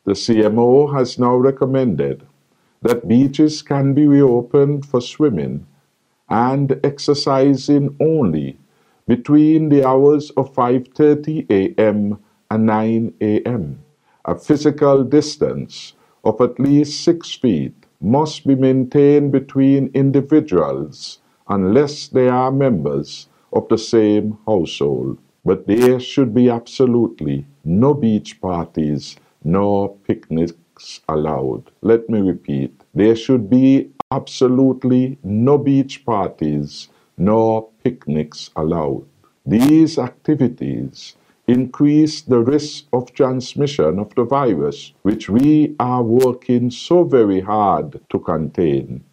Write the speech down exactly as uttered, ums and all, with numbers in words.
The C M O has now recommended that beaches can be reopened for swimming and exercising only between the hours of five thirty a m and nine a m A physical distance of at least six feet must be maintained between individuals unless they are members of the same household. But there should be absolutely no beach parties nor picnics allowed. Let me repeat, there should be absolutely no beach parties nor picnics allowed. These activities increase the risk of transmission of the virus, which we are working so very hard to contain.